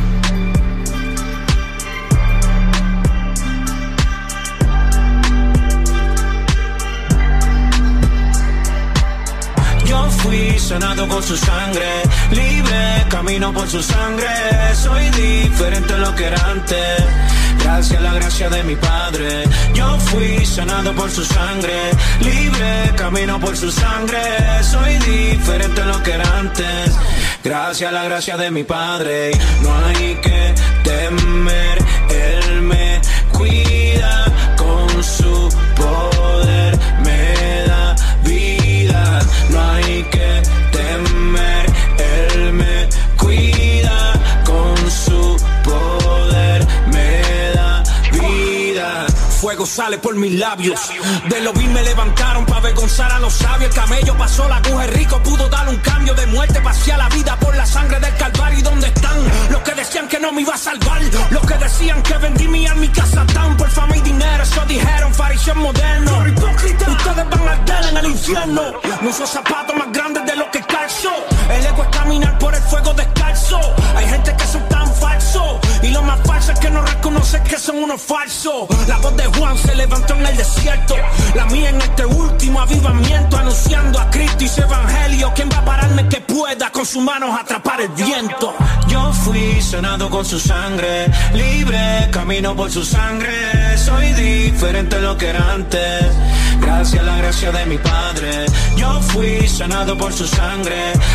Yo fui sanado con su sangre, libre, camino por su sangre. Soy diferente a lo que era antes, gracias a la gracia de mi Padre. Yo fui sanado por su sangre, libre, camino por su sangre. Soy diferente a lo que era antes, gracias a la gracia de mi Padre. No hay que temer, Él me cuida, con su poder me da vida. No hay que temer, Él me cuida, con su poder me da vida. Fuego sale por mis labios, de lo vil me levantaron para avergonzar a los sabios. El camello pasó la aguja, el rico pudo dar un cambio de muerte, pasé a la vida por la sangre del Calvario. ¿Y dónde están los que decían que no me iba a salvar? Los que decían que vendí mi alma y casa tan por fama y dinero. Eso dijeron fariseos modernos. Ustedes van a arder en el infierno. No uso zapatos más grandes de lo que calzo. El ego es caminar por el fuego descalzo. Hay gente que son tan falsos y lo más falso es que no reconocen que son unos falsos. La voz de Juan se levantó en el desierto, la mía en este último avivamiento, anunciando a Cristo y su evangelio. ¿Quién va a pararme que pueda con sus manos atrapar el viento? Yo fui sanado con su sangre, libre, camino por su sangre. Soy diferente a lo que era antes, gracias a la gracia de mi Padre. Yo fui sanado por su sangre.